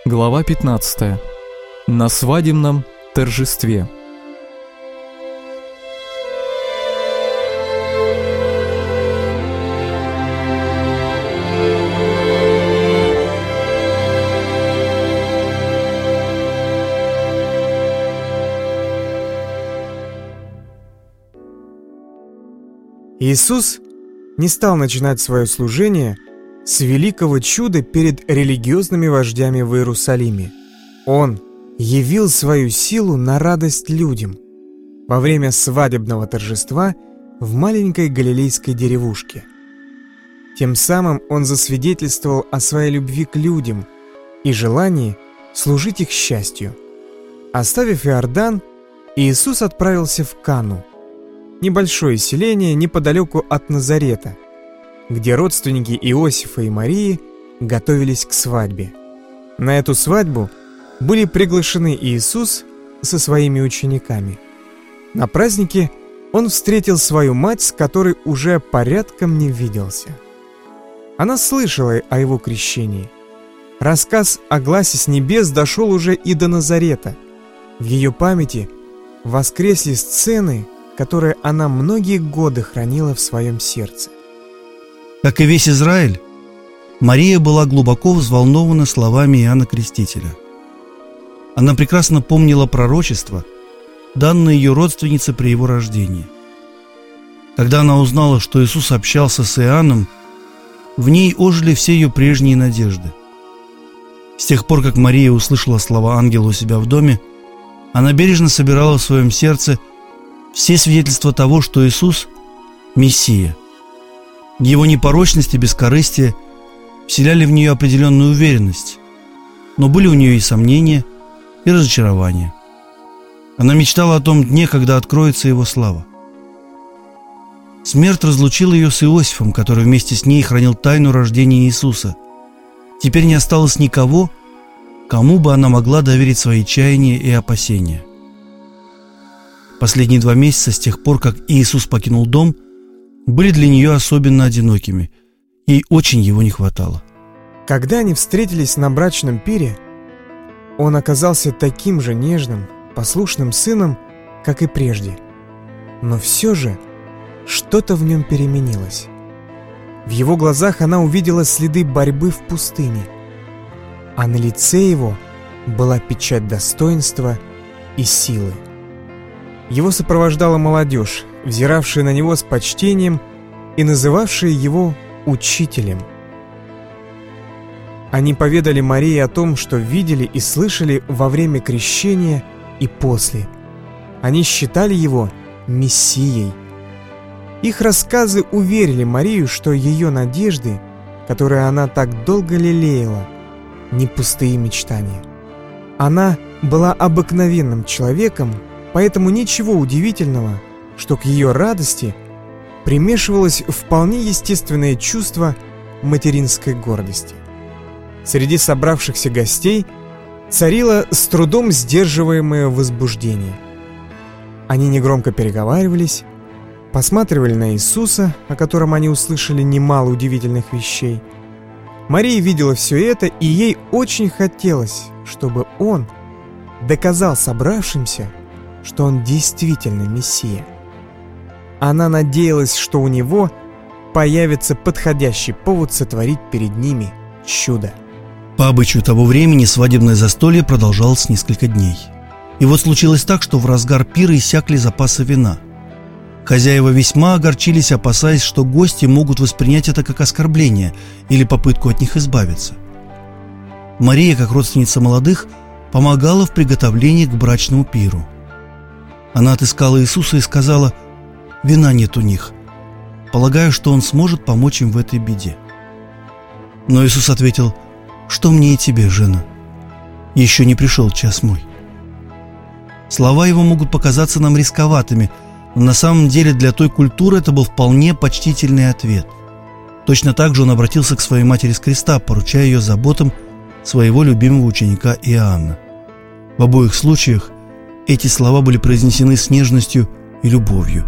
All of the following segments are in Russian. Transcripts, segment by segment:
Глава 15. На свадебном торжестве. Иисус не стал начинать свое служение с великого чуда перед религиозными вождями в Иерусалиме. Он явил свою силу на радость людям во время свадебного торжества в маленькой галилейской деревушке. Тем самым он засвидетельствовал о своей любви к людям и желании служить их счастью. Оставив Иордан, Иисус отправился в Кану, небольшое селение неподалеку от Назарета, где родственники Иосифа и Марии готовились к свадьбе. На эту свадьбу были приглашены Иисус со своими учениками. На празднике он встретил свою мать, с которой уже порядком не виделся. Она слышала о его крещении. Рассказ о гласе с небес дошел уже и до Назарета. В ее памяти воскресли сцены, которые она многие годы хранила в своем сердце. Как и весь Израиль, Мария была глубоко взволнована словами Иоанна Крестителя. Она прекрасно помнила пророчество, данное ее родственнице при его рождении. Когда она узнала, что Иисус общался с Иоанном, в ней ожили все ее прежние надежды. С тех пор, как Мария услышала слова ангела у себя в доме, она бережно собирала в своем сердце все свидетельства того, что Иисус – Мессия. Его непорочность и бескорыстие вселяли в нее определенную уверенность, но были у нее и сомнения, и разочарования. Она мечтала о том дне, когда откроется его слава. Смерть разлучила ее с Иосифом, который вместе с ней хранил тайну рождения Иисуса. Теперь не осталось никого, кому бы она могла доверить свои чаяния и опасения. Последние 2 месяца с тех пор, как Иисус покинул дом, были для нее особенно одинокими. Ей очень его не хватало. Когда они встретились на брачном пире, он оказался таким же нежным, послушным сыном, как и прежде. Но все же что-то в нем переменилось. В его глазах она увидела следы борьбы в пустыне, а на лице его была печать достоинства и силы. Его сопровождала молодежь, взиравшая на него с почтением и называвшая его учителем. Они поведали Марии о том, что видели и слышали во время крещения и после. Они считали его Мессией. Их рассказы уверили Марию, что ее надежды, которые она так долго лелеяла, не пустые мечтания. Она была обыкновенным человеком, поэтому ничего удивительного, что к ее радости примешивалось вполне естественное чувство материнской гордости. Среди собравшихся гостей царило с трудом сдерживаемое возбуждение. Они негромко переговаривались, посматривали на Иисуса, о котором они услышали немало удивительных вещей. Мария видела все это, и ей очень хотелось, чтобы он доказал собравшимся, что он действительно Мессия. Она надеялась, что у него появится подходящий повод сотворить перед ними чудо. По обычаю того времени свадебное застолье продолжалось несколько дней. И вот случилось так, что в разгар пира иссякли запасы вина. Хозяева весьма огорчились, опасаясь, что гости могут воспринять это как оскорбление или попытку от них избавиться. Мария, как родственница молодых, помогала в приготовлении к брачному пиру. Она отыскала Иисуса и сказала: «Вина нет у них. Полагаю, что Он сможет помочь им в этой беде». Но Иисус ответил: «Что мне и тебе, жена? Еще не пришел час мой». Слова его могут показаться нам рисковатыми, но на самом деле для той культуры это был вполне почтительный ответ. Точно так же он обратился к своей матери с креста, поручая ее заботам своего любимого ученика Иоанна. В обоих случаях эти слова были произнесены с нежностью и любовью.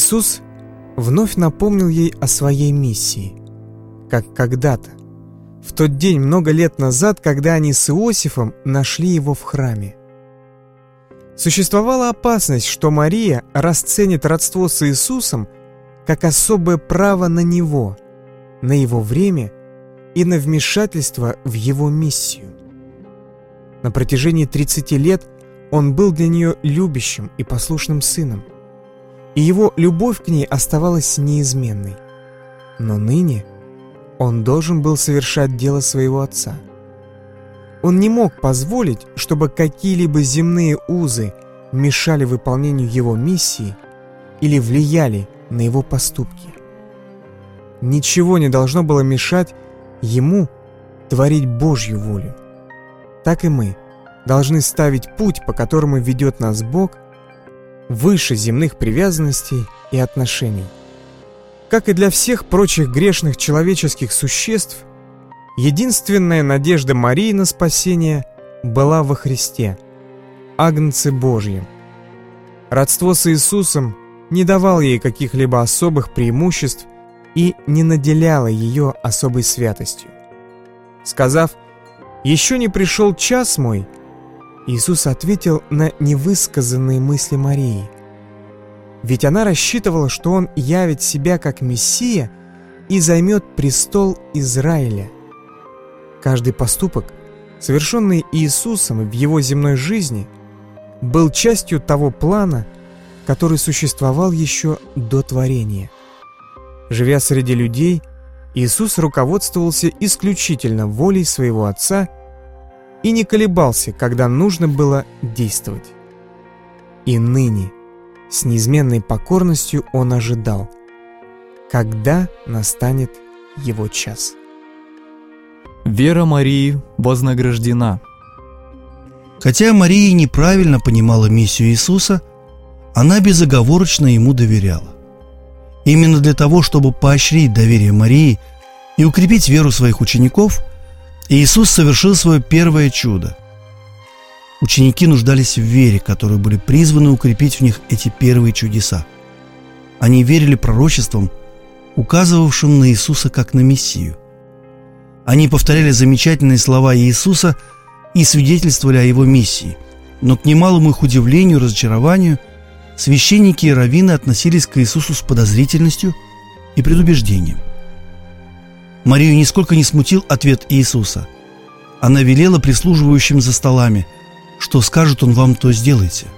Иисус вновь напомнил ей о своей миссии, как когда-то, в тот день много лет назад, когда они с Иосифом нашли его в храме. Существовала опасность, что Мария расценит родство с Иисусом как особое право на него, на его время и на вмешательство в его миссию. На протяжении 30 лет он был для нее любящим и послушным сыном, и его любовь к ней оставалась неизменной. Но ныне он должен был совершать дело своего отца. Он не мог позволить, чтобы какие-либо земные узы мешали выполнению его миссии или влияли на его поступки. Ничего не должно было мешать ему творить Божью волю. Так и мы должны ставить путь, по которому ведет нас Бог, выше земных привязанностей и отношений. Как и для всех прочих грешных человеческих существ, единственная надежда Марии на спасение была во Христе, Агнце Божьем. Родство с Иисусом не давало ей каких-либо особых преимуществ и не наделяло ее особой святостью. Сказав: «Еще не пришел час мой», Иисус ответил на невысказанные мысли Марии. Ведь она рассчитывала, что Он явит себя как Мессия и займет престол Израиля. Каждый поступок, совершенный Иисусом в Его земной жизни, был частью того плана, который существовал еще до творения. Живя среди людей, Иисус руководствовался исключительно волей своего Отца и не колебался, когда нужно было действовать. И ныне, с неизменной покорностью Он ожидал, когда настанет Его час. Вера Марии вознаграждена. Хотя Мария неправильно понимала миссию Иисуса, она безоговорочно Ему доверяла. Именно для того, чтобы поощрить доверие Марии и укрепить веру своих учеников, Иисус совершил свое первое чудо. Ученики нуждались в вере, которые были призваны укрепить в них эти первые чудеса. Они верили пророчествам, указывавшим на Иисуса как на Мессию. Они повторяли замечательные слова Иисуса и свидетельствовали о Его миссии, но к немалому их удивлению и разочарованию священники и раввины относились к Иисусу с подозрительностью и предубеждением. Марию нисколько не смутил ответ Иисуса. Она велела прислуживающим за столами: «Что скажет Он вам, то сделайте».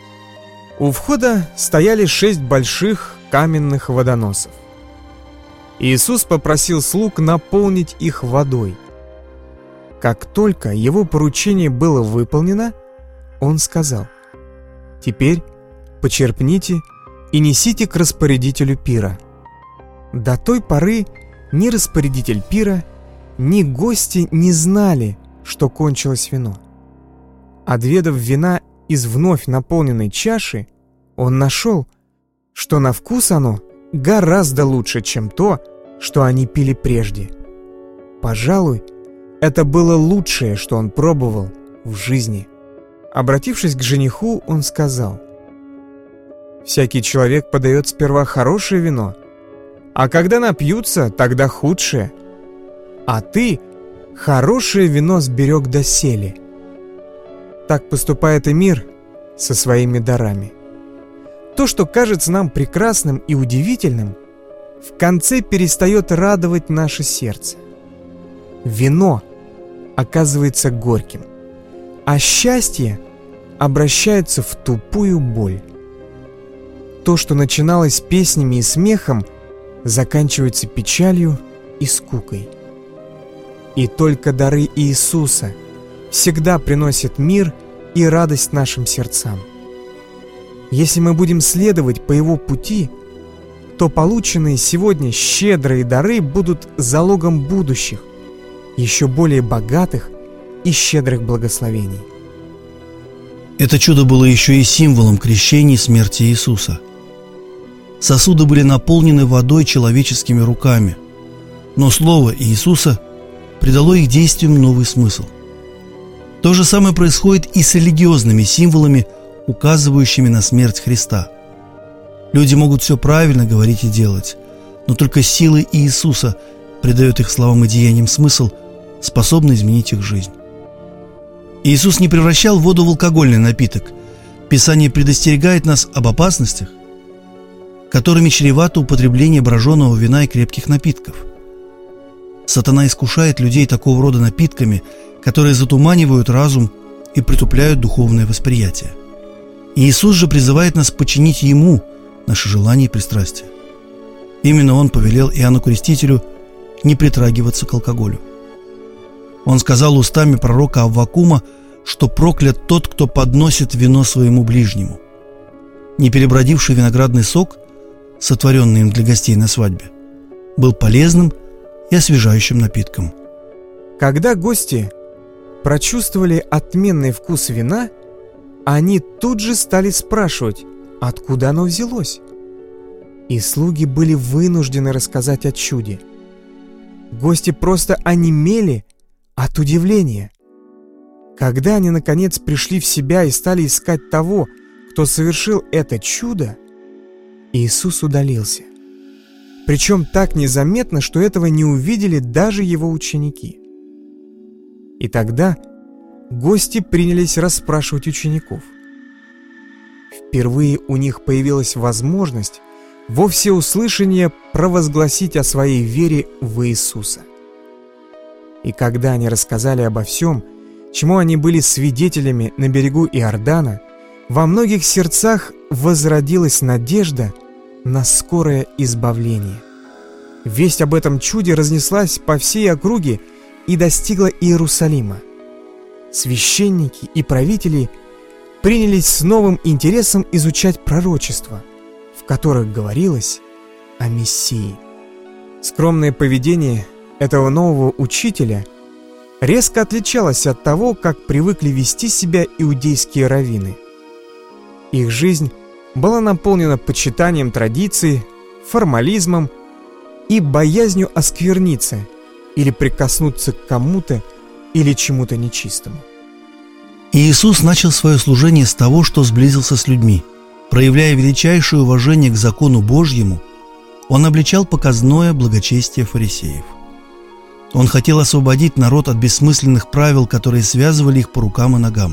У входа стояли 6 больших каменных водоносов. Иисус попросил слуг наполнить их водой. Как только Его поручение было выполнено, Он сказал: «Теперь почерпните и несите к распорядителю пира». До той поры ни распорядитель пира, ни гости не знали, что кончилось вино. Отведав вина из вновь наполненной чаши, он нашел, что на вкус оно гораздо лучше, чем то, что они пили прежде. Пожалуй, это было лучшее, что он пробовал в жизни. Обратившись к жениху, он сказал: «Всякий человек подает сперва хорошее вино, а когда напьются, тогда худшее. А ты хорошее вино сберег доселе». Так поступает и мир со своими дарами. То, что кажется нам прекрасным и удивительным, в конце перестает радовать наше сердце. Вино оказывается горьким, а счастье обращается в тупую боль. То, что начиналось песнями и смехом, заканчивается печалью и скукой. И только дары Иисуса всегда приносят мир и радость нашим сердцам. Если мы будем следовать по Его пути, то полученные сегодня щедрые дары будут залогом будущих, еще более богатых и щедрых благословений. Это чудо было еще и символом крещения и смерти Иисуса. Сосуды были наполнены водой человеческими руками, но Слово Иисуса придало их действиям новый смысл. То же самое происходит и с религиозными символами, указывающими на смерть Христа. Люди могут все правильно говорить и делать, но только сила Иисуса придает их словам и деяниям смысл, способны изменить их жизнь. Иисус не превращал воду в алкогольный напиток. Писание предостерегает нас об опасностях, которыми чревато употребление броженого вина и крепких напитков. Сатана искушает людей такого рода напитками, которые затуманивают разум и притупляют духовное восприятие. Иисус же призывает нас подчинить Ему наши желания и пристрастия. Именно Он повелел Иоанну Крестителю не притрагиваться к алкоголю. Он сказал устами пророка Аввакума, что проклят тот, кто подносит вино своему ближнему. Неперебродивший виноградный сок, сотворенный им для гостей на свадьбе, был полезным и освежающим напитком. Когда гости прочувствовали отменный вкус вина, они тут же стали спрашивать, откуда оно взялось. И слуги были вынуждены рассказать о чуде. Гости просто онемели от удивления. Когда они, наконец, пришли в себя и стали искать того, кто совершил это чудо, Иисус удалился. Причем так незаметно, что этого не увидели даже его ученики. И тогда гости принялись расспрашивать учеников. Впервые у них появилась возможность во всеуслышание провозгласить о своей вере в Иисуса. И когда они рассказали обо всем, чему они были свидетелями на берегу Иордана, во многих сердцах возродилась надежда на скорое избавление. Весть об этом чуде разнеслась по всей округе и достигла Иерусалима. Священники и правители принялись с новым интересом изучать пророчества, в которых говорилось о Мессии. Скромное поведение этого нового учителя резко отличалось от того, как привыкли вести себя иудейские раввины. Их жизнь была наполнена почитанием традиций, формализмом и боязнью оскверниться или прикоснуться к кому-то или чему-то нечистому. Иисус начал свое служение с того, что сблизился с людьми. Проявляя величайшее уважение к закону Божьему, Он обличал показное благочестие фарисеев. Он хотел освободить народ от бессмысленных правил, которые связывали их по рукам и ногам.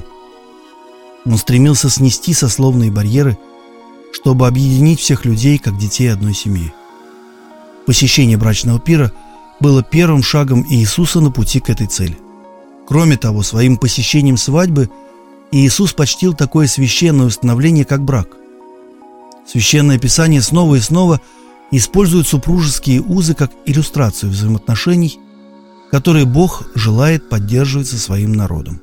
Он стремился снести сословные барьеры, чтобы объединить всех людей, как детей одной семьи. Посещение брачного пира было первым шагом Иисуса на пути к этой цели. Кроме того, своим посещением свадьбы Иисус почтил такое священное установление, как брак. Священное Писание снова и снова использует супружеские узы как иллюстрацию взаимоотношений, которые Бог желает поддерживать со своим народом.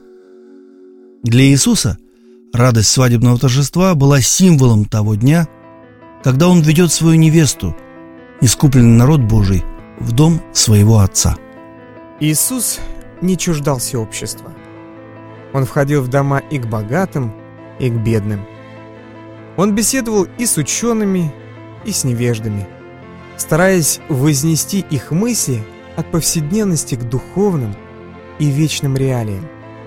Для Иисуса радость свадебного торжества была символом того дня, когда Он ведет свою невесту, искупленный народ Божий, в дом своего Отца. Иисус не чуждался общества. Он входил в дома и к богатым, и к бедным. Он беседовал и с учеными, и с невеждами, стараясь вознести их мысли от повседневности к духовным и вечным реалиям.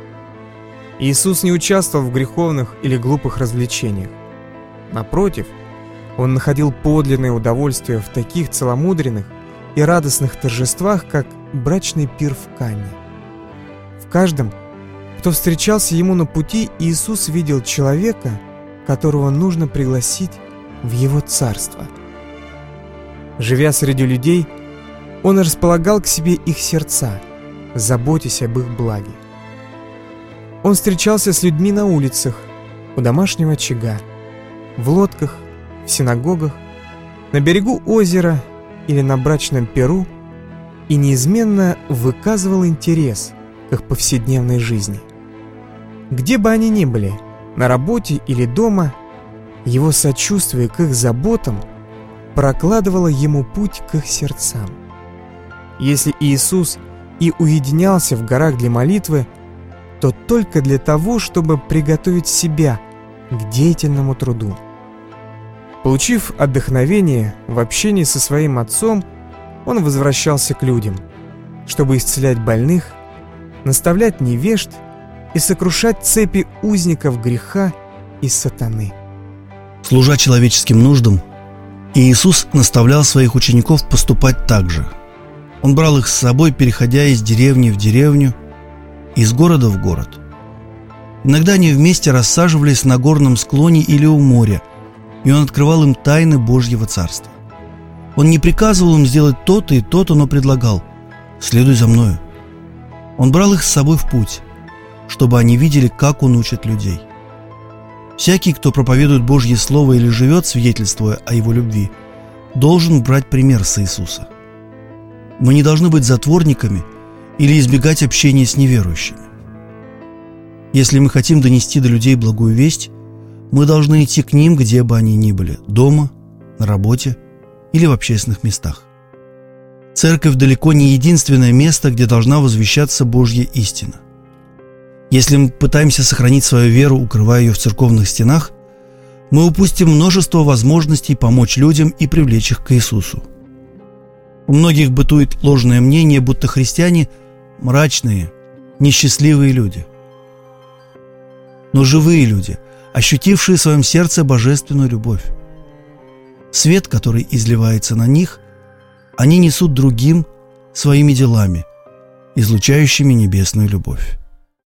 Иисус не участвовал в греховных или глупых развлечениях. Напротив, Он находил подлинное удовольствие в таких целомудренных и радостных торжествах, как брачный пир в Канне. В каждом, кто встречался Ему на пути, Иисус видел человека, которого нужно пригласить в Его царство. Живя среди людей, Он располагал к себе их сердца, заботясь об их благе. Он встречался с людьми на улицах, у домашнего очага, в лодках, в синагогах, на берегу озера или на брачном пиру и неизменно выказывал интерес к их повседневной жизни. Где бы они ни были, на работе или дома, Его сочувствие к их заботам прокладывало Ему путь к их сердцам. Если Иисус и уединялся в горах для молитвы, то только для того, чтобы приготовить себя к деятельному труду. Получив отдохновение в общении со своим Отцом, Он возвращался к людям, чтобы исцелять больных, наставлять невежд и сокрушать цепи узников греха и сатаны. Служа человеческим нуждам, Иисус наставлял своих учеников поступать так же. Он брал их с собой, переходя из деревни в деревню, из города в город. Иногда они вместе рассаживались на горном склоне или у моря, и он открывал им тайны Божьего Царства. Он не приказывал им сделать то-то и то-то, но предлагал: «Следуй за мною». Он брал их с собой в путь, чтобы они видели, как он учит людей. Всякий, кто проповедует Божье Слово или живет, свидетельствуя о его любви, должен брать пример с Иисуса. Мы не должны быть затворниками или избегать общения с неверующими. Если мы хотим донести до людей благую весть, мы должны идти к ним, где бы они ни были – дома, на работе или в общественных местах. Церковь далеко не единственное место, где должна возвещаться Божья истина. Если мы пытаемся сохранить свою веру, укрывая ее в церковных стенах, мы упустим множество возможностей помочь людям и привлечь их к Иисусу. У многих бытует ложное мнение, будто христиане – мрачные, несчастливые люди. Но живые люди, ощутившие в своем сердце божественную любовь. Свет, который изливается на них, они несут другим своими делами, излучающими небесную любовь.